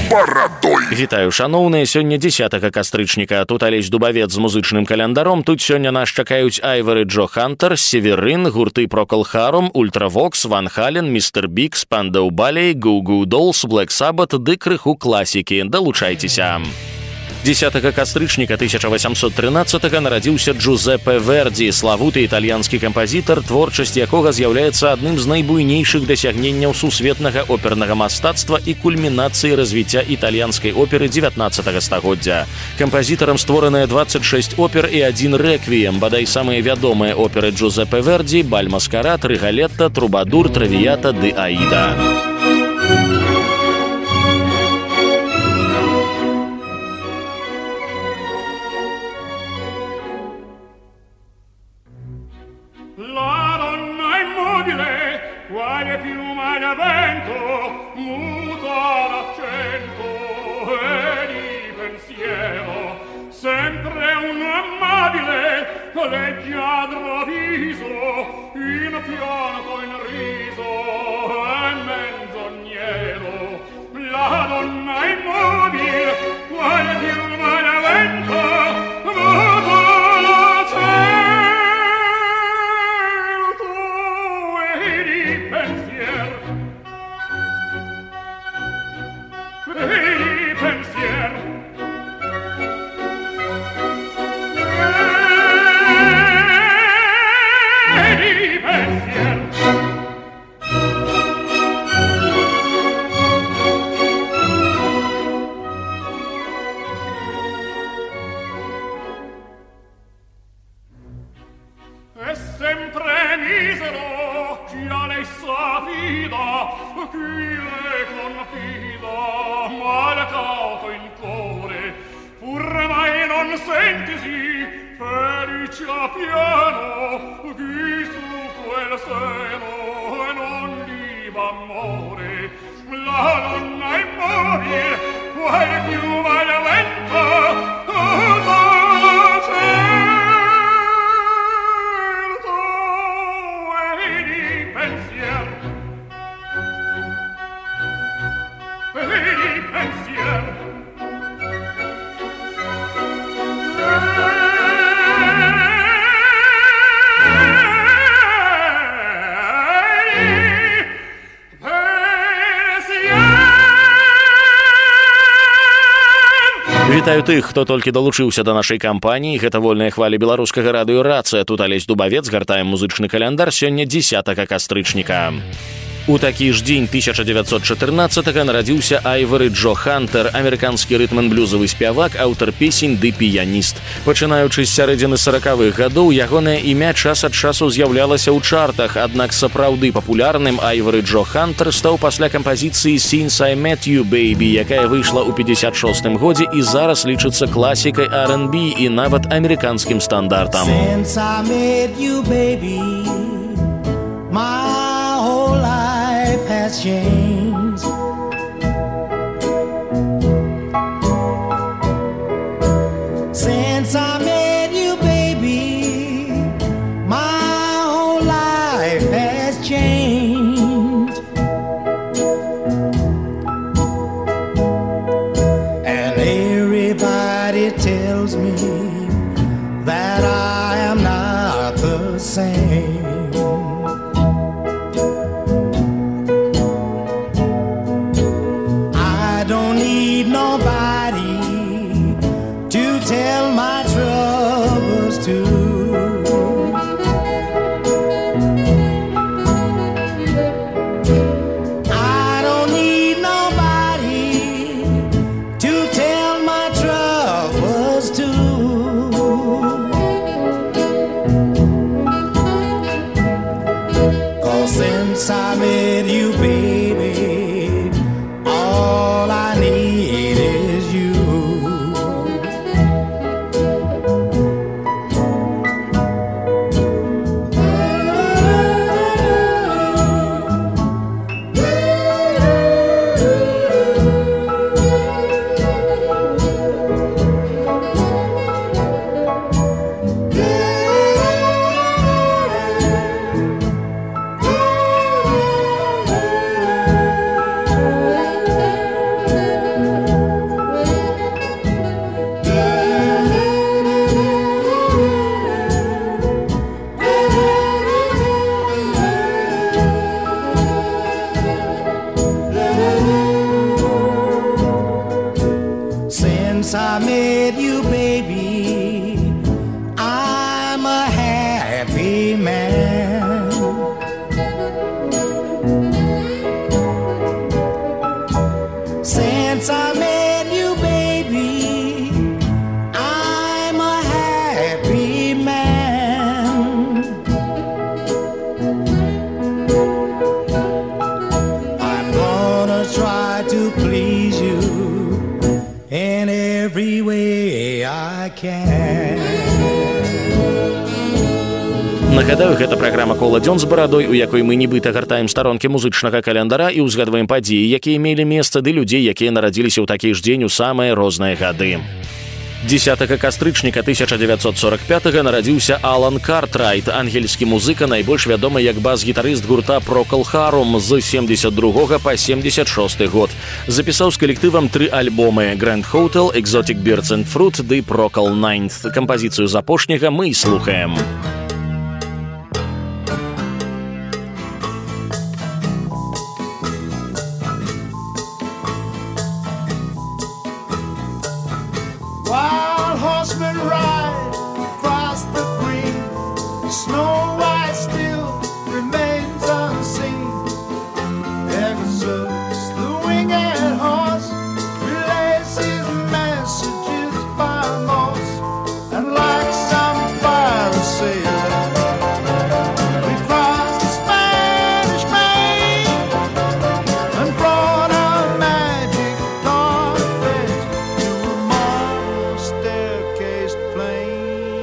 барадой. Вітаю, шаноўныя, сёння 10 кастрычніка. Тут Алесь Дубавец з музычным календаром. Тут сёння нас чакаюць Айвары Джо Хантер, Северин, гурты Procol Harum, Ультравокс, Ван Хален, Містер Биг, Спандау Балей, Goo Goo Dolls, Black Sabbath ды крыху класікі. Далучайцеся. 10 кастрычніка 1813 нарадзіўся Джузеппе Верді, славуты італьянскі кампазітар, творчасць якога з'яўляецца адным з найбуйнейшых дасягненняў сусветнага опернага мастацтва і кульмінацыі развіцця італьянскай оперы 19 стагоддзя. Кампазітарам створаныя 26 опер і адзін рэквіем, бадай самыя вядомыя оперы Джузеппе Верді: Баль Маскарад, Рыгалетта, Трубадур, Травіята ды Аіда. Quale piuma da vento muta l'accento e di pensiero, sempre un amabile leggiadro viso, in pianto in riso e menzognero. La donna immobile, quale piuma da vento muta l'accento Вітаю тых, хто толькі далучыўся да нашай кампаніі. Гэта вольная хваля беларускага радыё «Рацыя». Тут Алесь Дубавец, гартаем музычны каляндар. Сёння 10 кастрычніка. У такі ж дзень 1914 нарадзіўся Айвары Джо Хантер, амерыканскі рытм-н-блюзавы спявак, аўтар песень ды піяніст. Пачынаючы з сярэдзіны 40-х гадоў, ягонае імя час ад часу з'яўлялася ў чартах, аднак сапраўды папулярным Айвары Джо Хантер стаў пасля кампазіцыі «Since I Met You, Baby», якая выйшла ў 56-м годзе і зараз лічыцца класікай R&B і нават амерыканскім стандартам. Since I met you, baby, my whole life has changed. Since I met you, baby, my whole life has changed. And everybody tells me that I am not the same. can. Нагадаю, гэта праграма «Кола дзён з барадой», у якой мы нібыта гартаем старонкі музычнага календара і ўзгадваем падзеі, якія мелі месца, ды людзей, якія нарадзіліся ў такі ж дзень у самыя розныя гады. 10 кастрычніка 1945 нарадзіўся Алан Картрайт, ангельскі музыка, найбольш вядомы як бас-гітарыст гурта Procol Harum з 72 па 76 год. Запісаў з калектывам 3 альбомы Grand Hotel, Exotic Birds and Fruit ды Procol Ninth. Кампазіцыю з апошняга мы і слухаем. Wild horsemen ride across the green. Snow White still remains unseen. Pegasus, the winged horse, relays his messages by Morse. And like some pirate sailor, we crossed the Spanish Main and brought our magic carpet to a marble staircased plain.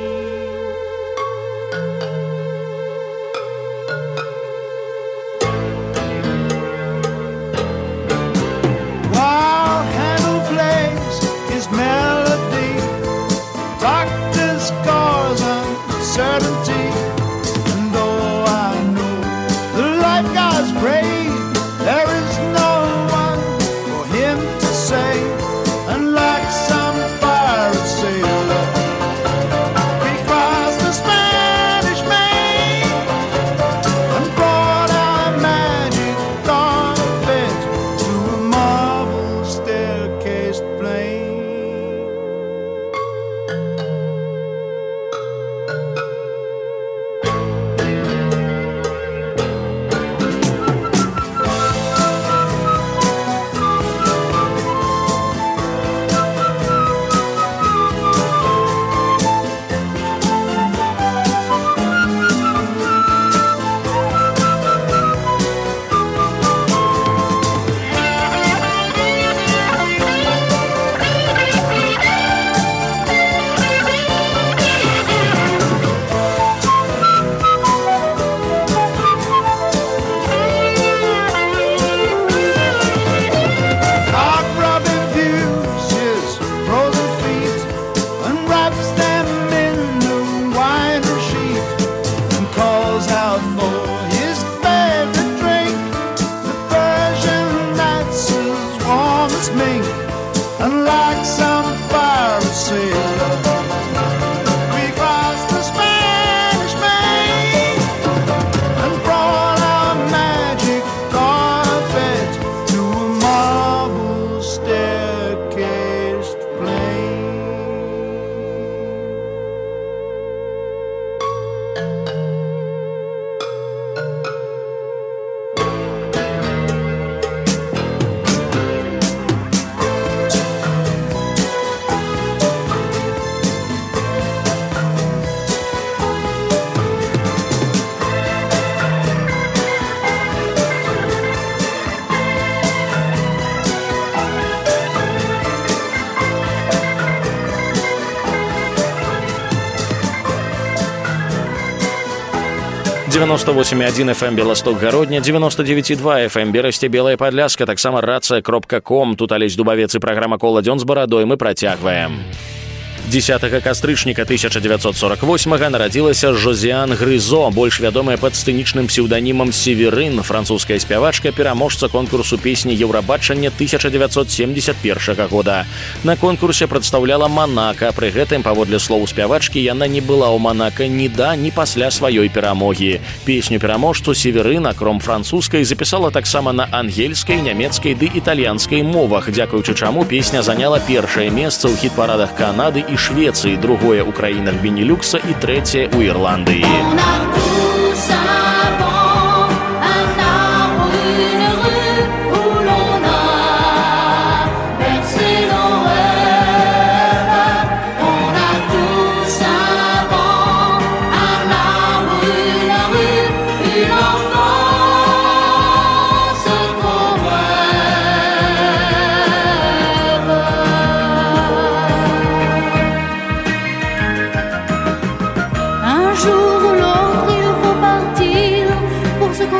While Handel plays his melody, doctor scores uncertainty. And though I know the life God's brave, there is no one for him to save. And like some pirate sailor, we crossed the Spanish Main and brought our magic carpet to a marble staircased plain. Cock-robin views his frozen feet and wraps them in the winding sheet and calls out for his favorite drink, the Persian that's as warm as mink. And like some pirate sailor, we crossed the Spanish Main and brought our magic carpet to a marble staircased plain. Девяносто 98,1 FM Белосток Гародня, 99,2 FM Берасце Белая Падляска, таксама рацыя.ком. Тут Алесь Дубавец і праграма «Кола дзён з барадой» мы працягваем. 10 кастрычніка 1948 нарадзілася Жозіан Грызо, больш вядомая пад сцэнічным псеўданімам Северын, французская спявачка, пераможца конкурсу песні Еўрабачання 1971 года. На конкурсе прадстаўляла Манака, пры гэтым, паводле слоў спявачкі, яна не была ў Манака ні да, ні пасля сваёй перамогі. Песню пераможцу Северын, акром французскай, запісала таксама на ангельскай, нямецкай ды італьянскай мовах, дзякуючы чаму песня заняла першае месца ў хіт-парадах Канады і Швеции, другое у краінах Бенілюкса і трэцяе у Ірландыі.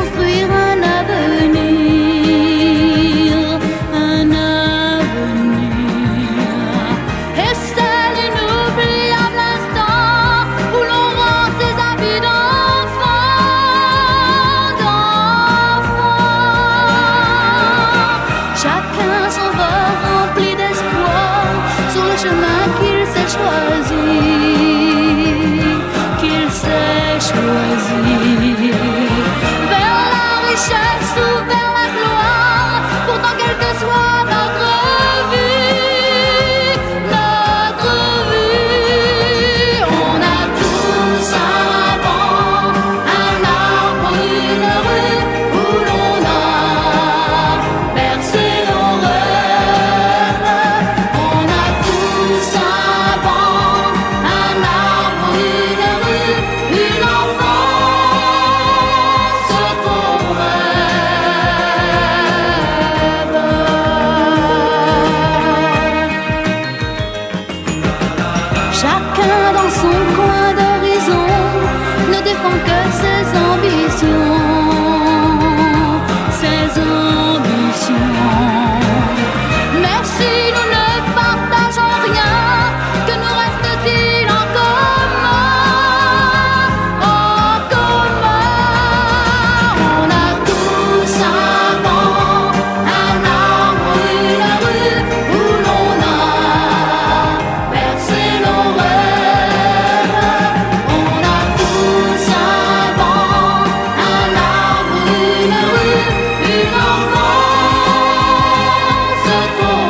construire un avenir, un avenir. Et c'est l'inoubliable instant où l'on rend ses habits d'enfant. Chacun son vol rempli d'espoir sur le chemin qu'il s'est choisi. Vers la richesse ou vers la gloire, pourtant quelle que soit notre vie, on a tous un banc, un arbre, une rue où l'on a bercé nos rêves. On a tous un banc, un arbre, une rue, une enfance qu'on rêve. Chacun dans son coin d'horizon ne défend que ses ambitions, ses ambitions. Mais si nous ne partageons rien, que nous reste-t-il en commun? En commun, on a tous un banc, un arbre, une rue où l'on a bercé nos rêves. On a tous un banc, un arbre, une rue, une enfance qu'on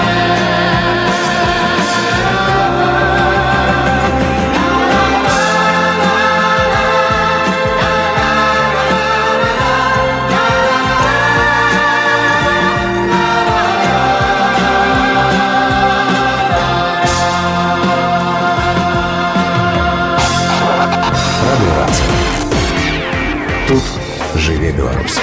Радио Рація. Тут живе Беларусь.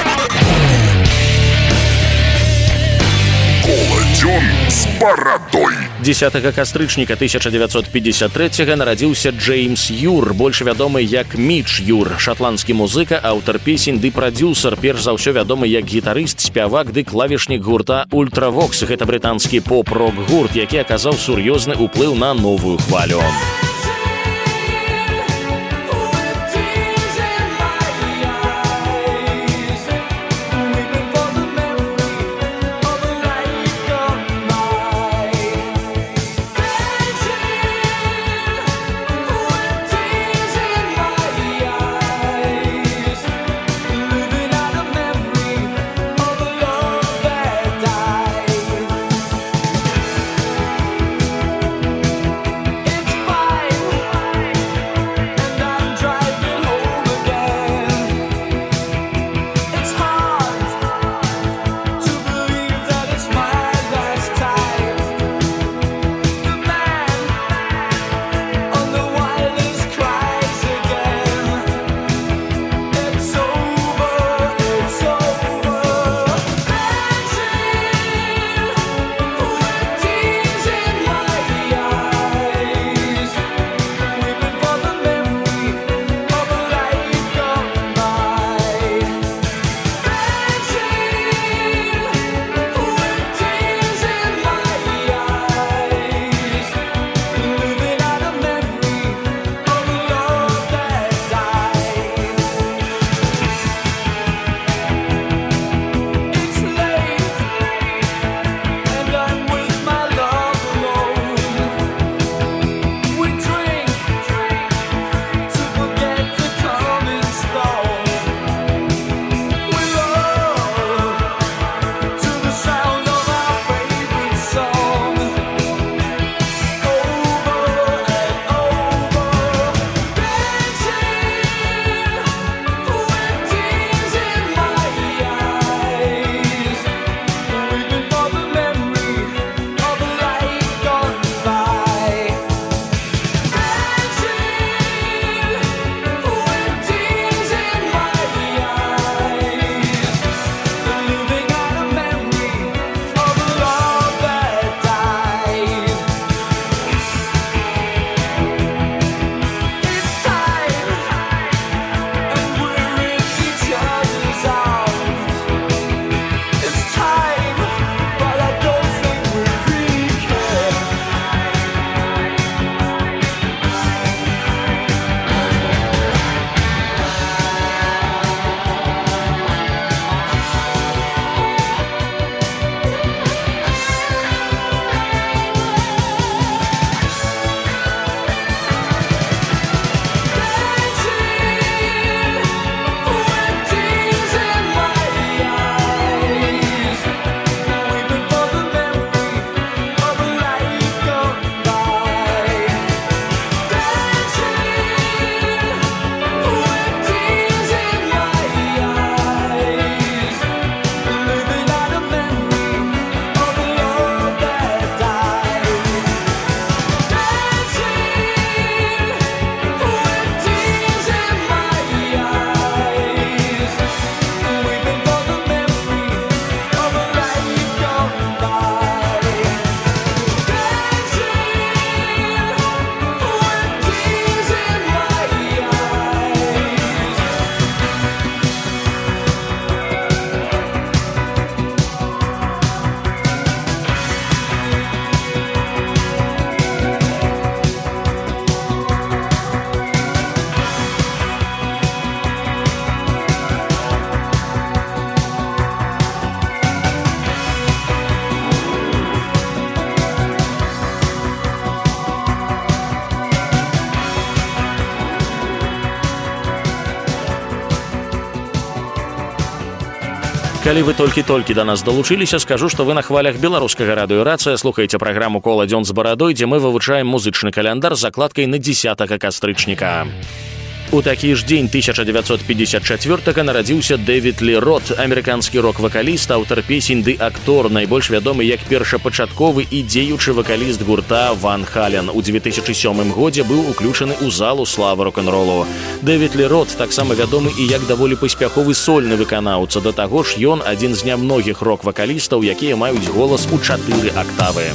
Колодзён з барадой. 10 кастрычніка 1953 нарадзіўся Джеймс Юр, больш вядомы як Міч Юр, шатландскі музыка, аўтар песень ды прадзюсар, перш за ўсё вядомы як гітарыст, спявак ды клавішнік гурта Ультравокс. Гэта брытанскі поп-рок гурт, які аказаў сур'ёзны ўплыў на новую хвалю. It's fine. Калі вы толькі-толькі да нас далучыліся, скажу, што вы на хвалях беларускага радыёрацыя слухаеце праграму «Кола дзён з барадой», дзе мы вывучаем музычны каляндар з закладкай на 10 кастрычніка. У такі ж дзень 1954-га нарадзіўся Дэвід Лі Рот, амерыканскі рок-вакаліст, аўтар песень ды актор, найбольш вядомы як першапачатковы і дзеючы вакаліст гурта Ван Хален. У 2007 годзе быў уключаны ў залу славы рок-н-ролу. Дэвід Лі Рот таксама вядомы і як даволі паспяховы сольны выканаўца. Да таго ж ён адзін з нямногіх рок-вакалістаў, якія маюць голас у 4 актавы.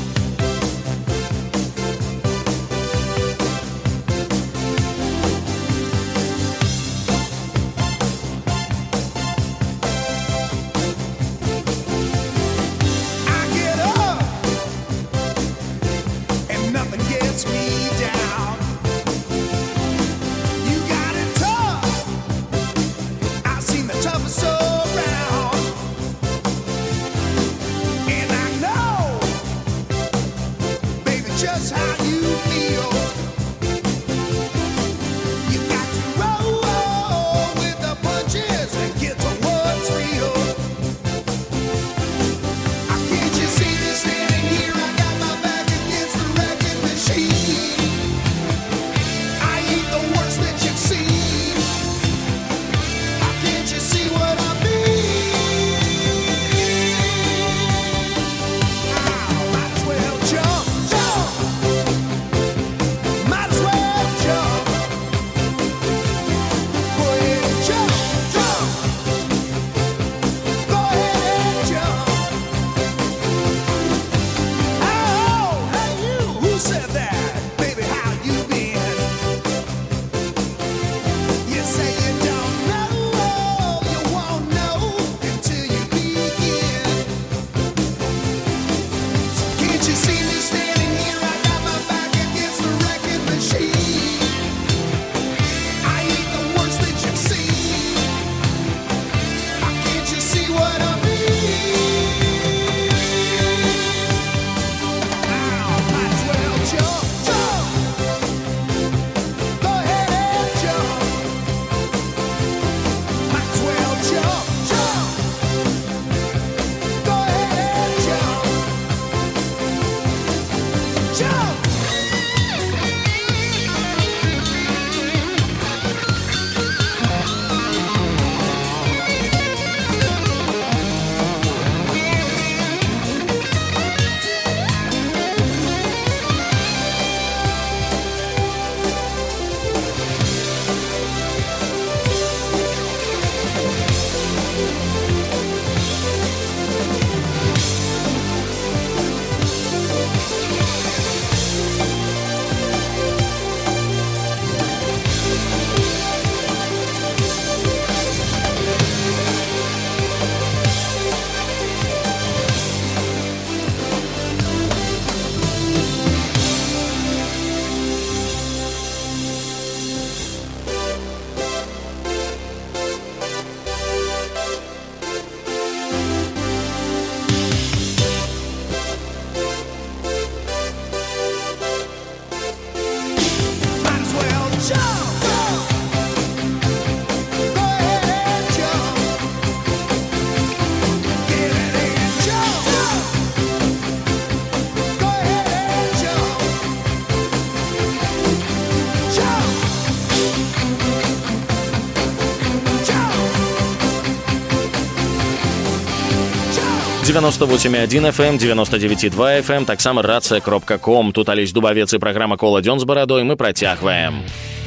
«98,1 FM», 99,2 FM, таксама рацыя.ком. Тут Алесь Дубавец і праграма «Кола дзён з барадой». Мы працягваем.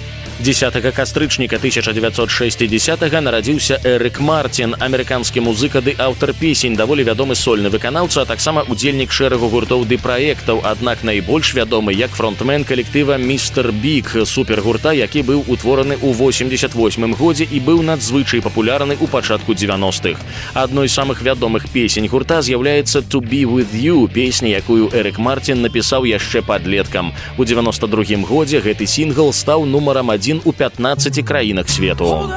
10 кастрычніка 1960-га нарадзіўся Эрык Мартин, амерыканскі музыка ды аўтар песень, даволі вядомы сольны выканаўца, а таксама удзельнік шэрагу гуртоў ды праектаў, аднак найбольш вядомы як фронтмен калектыва «Містер Бік», супергурта, які быў утвораны ў 88 годзе і быў надзвычай папулярны ў пачатку 90-х. Адной з самых вядомых песень гурта з'яўляецца «To be with you», песня, якую Эрык Мартин напісаў яшчэ падлеткам. У 92-м годзе гэты сінгл стаў нумарам 1 у 15 краінах свету.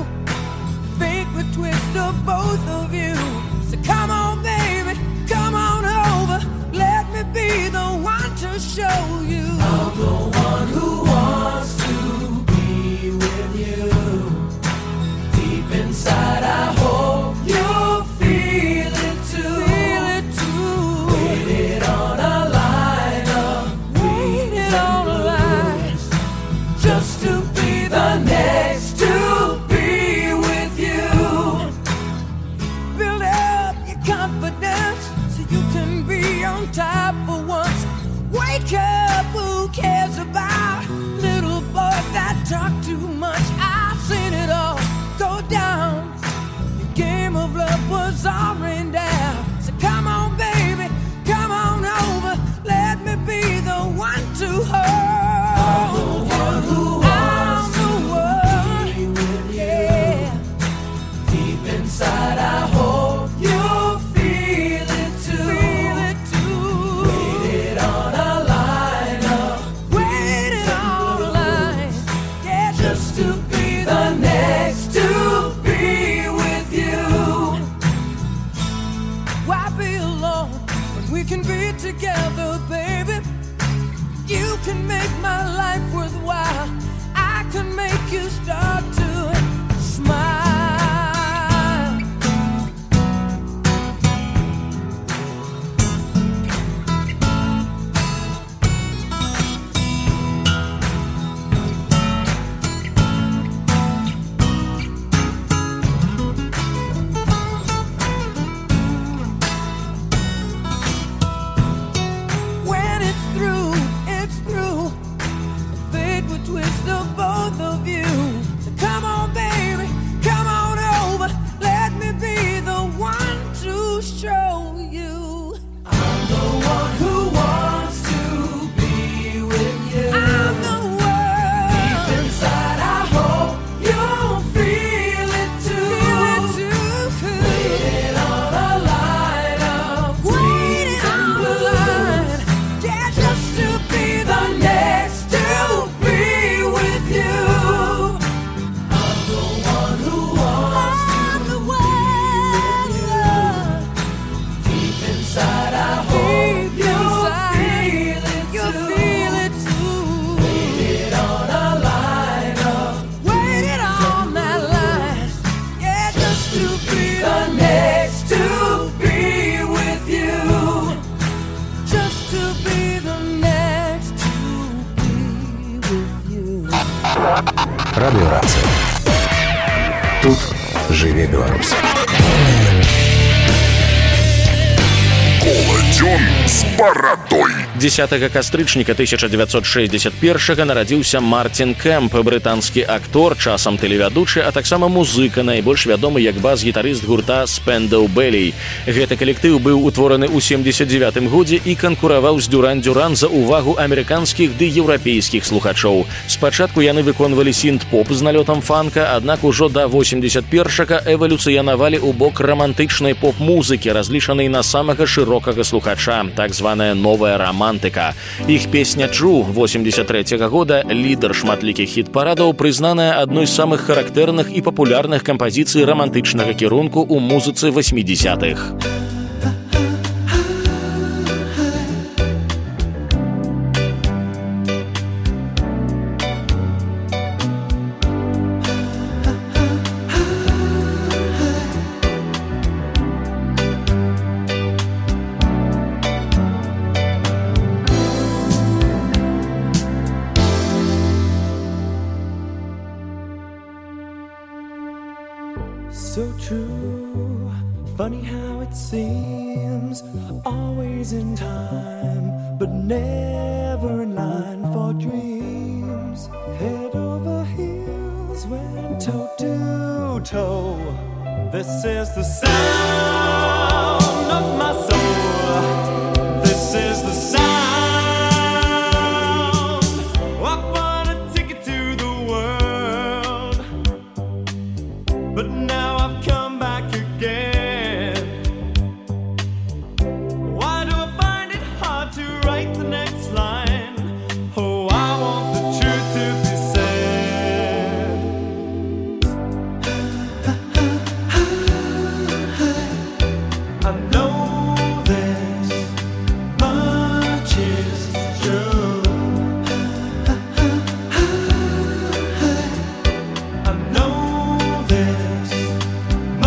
Twist of both of you. So come on, baby, come on. to be the next to be with you. Just to be the next to be with you. Радиорация. Тут живе Беларусь. Колодзён з барадой. 10 кастрычніка 1961 нарадзіўся Мартин Кэмп, брытанскі актор, часам тэлевядучы, а таксама музыка, найбольш вядомы як бас-гітарыст гурта Spandau Ballet. Гэты калектыў быў утвораны ў 79 годзе і канкураваў з Дюран-Дюран за увагу амерыканскіх ды еўрапейскіх слухачоў. Спачатку яны выконвалі сінт-поп з налётам фанка, аднак ужо да 81-га эвалюцыянавалі ў бок рамантычнай поп-музыкі, разлічанай на самага шырокага слухача, так званая новая романтика. Іх песня «True» 83-го года, лідар шматлікіх хіт-парадаў, прызнаная адной з самых характэрных і папулярных кампазіцый рамантычнага кірунку ў музыцы 80-х. So true, funny how it seems, always in time, but never in line for dreams. Head over heels, went toe to toe. This is the sound of my soul. This is the sound. I wanna take it to the world, but now I've come back again. Why do I find it hard to write the next line? Oh, I want the truth to be said. I know this much is true. I know this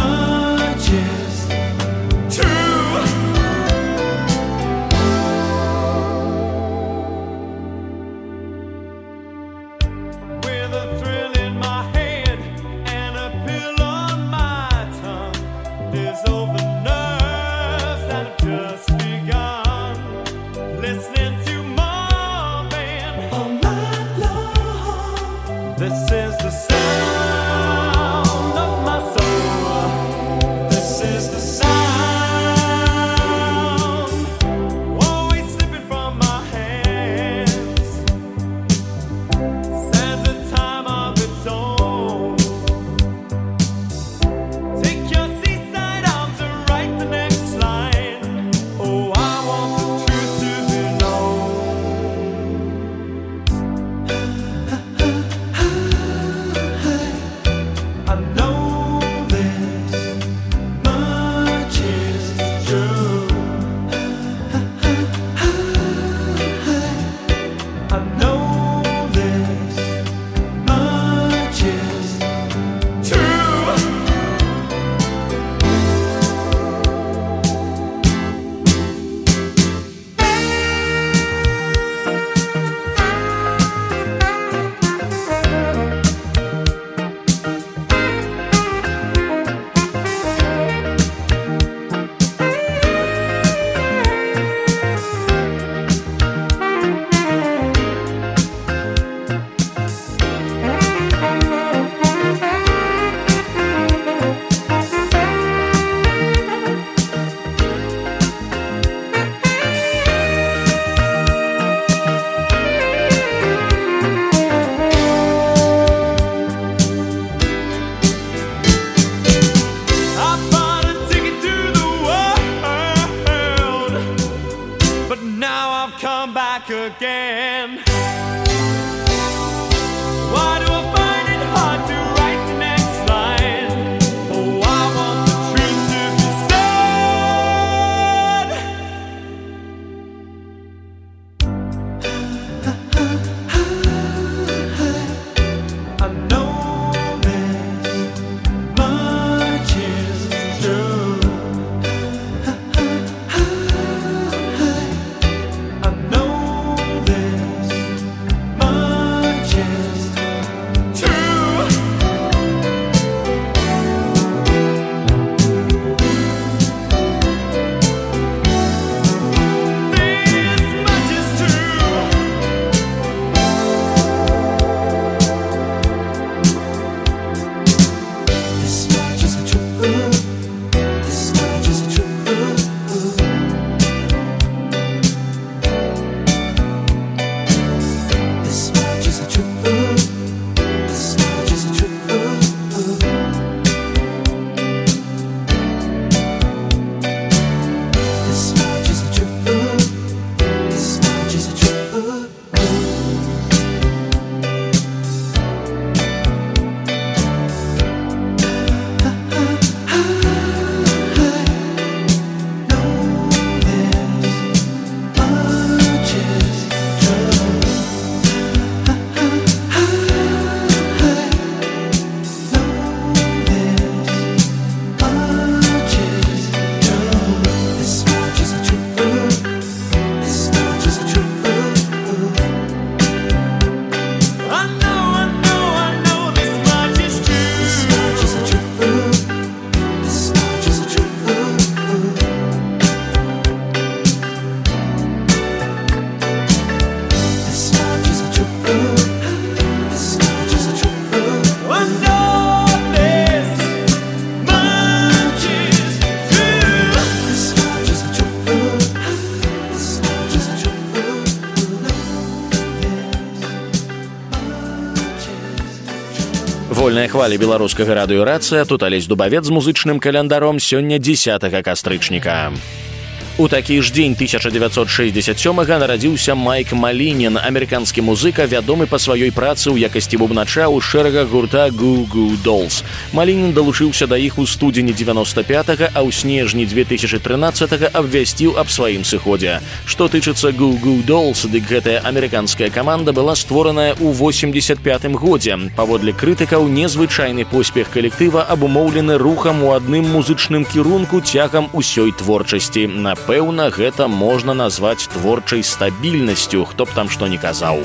вольная хваля беларускага радыёрацыя, тут Алесь Дубавец з музычным календаром, сёння 10 кастрычніка. У такі ж дзень 1967-га нарадзіўся Майк Малінін, амерыканскі музыка, вядомы па сваёй працы ў якасці бубнача ў шэрагах гурта Goo Goo Dolls. Малінін далучыўся да іх у студзені 95-га, а ў снежні 2013-га абвясціў аб сваім сыходзе. Што тычыцца Goo Goo Dolls, дык гэтая амерыканская каманда была створаная ў 85-м годзе. Паводле крытыкаў, незвычайны поспех калектыва абумоўлены рухам у адным музычным кірунку цягам усёй творчасці. Напэўна, гэта можна назваць творчай стабільнасцю, хто б там што не казаў.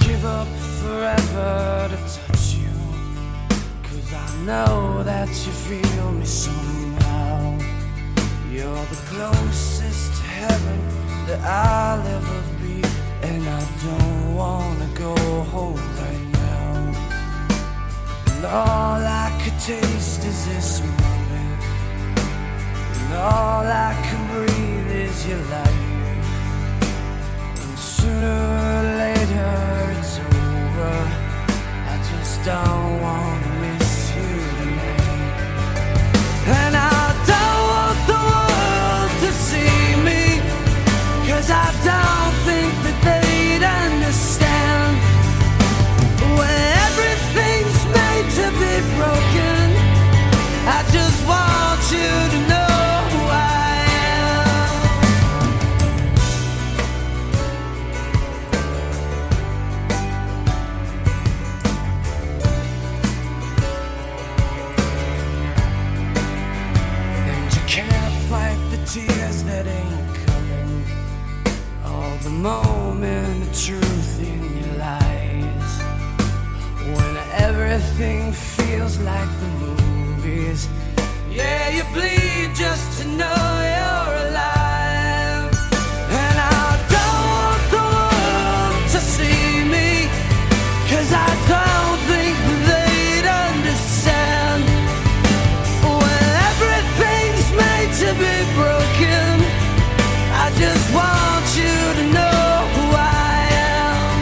All I can breathe is your light, and sooner or later it's over. I just don't want to miss you tonight, and I don't want the world to see me, 'cause I don't think that they'd understand when everything's made to be broken. I just want you to know tears that ain't coming, all the moment of truth in your lies, when everything feels like the movies. Yeah, you bleed just to know you're alive, and I don't want the world to see me, 'cause I don't think they'd understand when everything's made to be broken. I just want you to know who I am.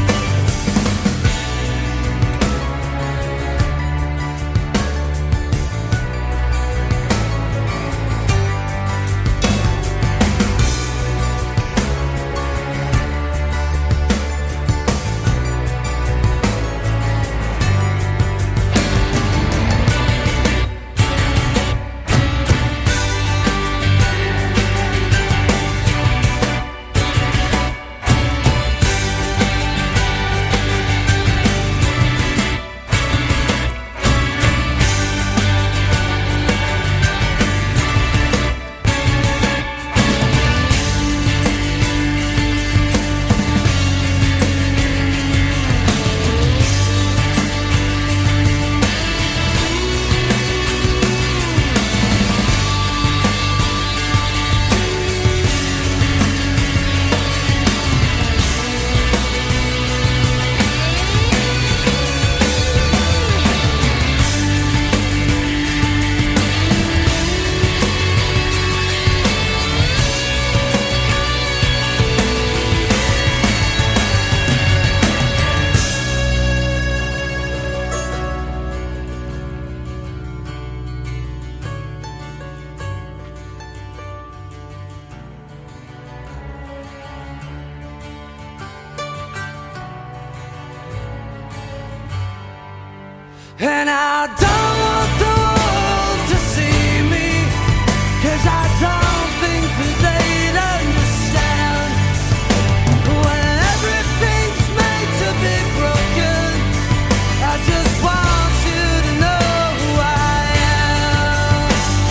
And I don't want the world to see me, 'cause I don't think that they'd understand when everything's made to be broken. I just want you to know who I am,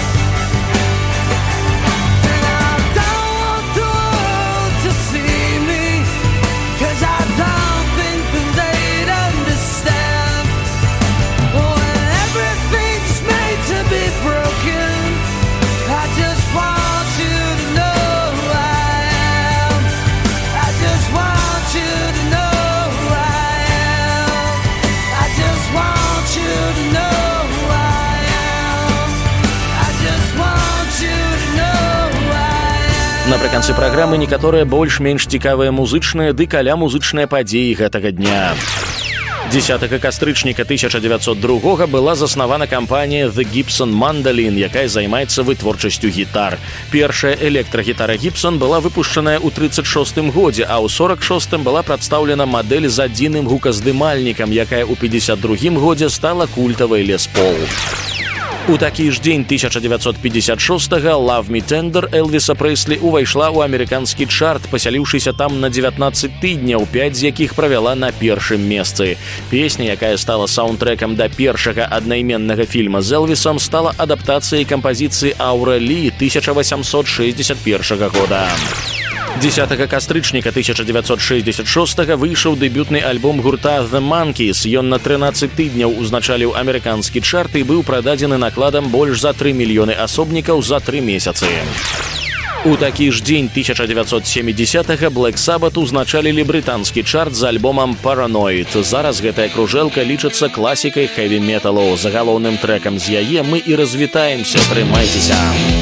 and I don't want the world to see me, 'cause I don't think that they'd understand when everything's made to be broken. I just want you to know who I am. I just want you to know who I am. I just want you to know who I am. I just want you to know who I am. Напрыканцы праграмы некаторыя больш-менш цікавыя музычныя ды каля музычныя падзеі гэтага дня. 10 кастрычніка 1902 была заснавана кампанія The Gibson Mandolin, якая займаецца вытворчасцю гітар. Першая электрагітара Gibson была выпушчаная ў 36 годзе, а ў 46 была прадстаўлена мадэль з адзіным гуказдымальнікам, якая ў 52 годзе стала культавай Les Paul. У такі ж дзень 1956-га «Love Me Tender» Элвіса Прэслі ўвайшла ў амерыканскі чарт, пасяліўшыся там на 19 тыдняў, 5 з якіх правяла на першым месцы. Песня, якая стала саундтрэкам да першага аднайменнага фільма з Элвісам, стала адаптацыяй кампазіцыі «Аура Лі» 1861 года. 10 кастрычніка 1966 выйшаў дэбютны альбом гурта The Monkees. Ён на 13 тыдняў узначаліў амерыканскі чарт і быў прададзены накладам больш за 3 мільёны асобнікаў за 3 месяцы. У такі ж дзень 1970-га Black Sabbath узначалілі брытанскі чарт з альбомам Paranoid. Зараз гэтая кружэлка лічыцца класікай хэві-металу. Загалоўным трэкам з яе мы і развітаемся. Трымайцеся!